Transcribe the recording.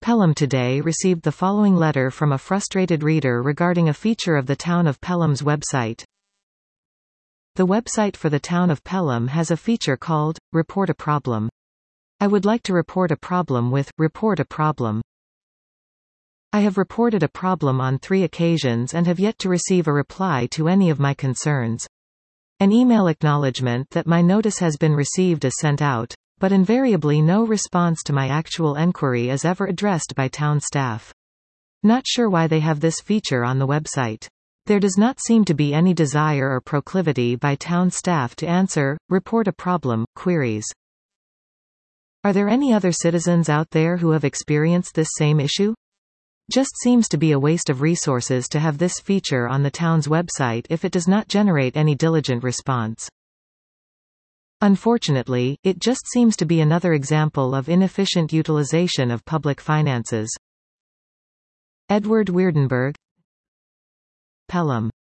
Pelham Today received the following letter from a frustrated reader regarding a feature of the Town of Pelham's website. The website for the Town of Pelham has a feature called, Report a Problem. I would like to report a problem with, Report a Problem. I have reported a problem on 3 occasions and have yet to receive a reply to any of my concerns. An email acknowledgement that my notice has been received is sent out, but invariably no response to my actual enquiry is ever addressed by town staff. Not sure why they have this feature on the website. There does not seem to be any desire or proclivity by town staff to answer, report a problem, queries. Are there any other citizens out there who have experienced this same issue? Just seems to be a waste of resources to have this feature on the town's website if it does not generate any diligent response. Unfortunately, it just seems to be another example of inefficient utilization of public finances. Edward Weerdenburg, Pelham.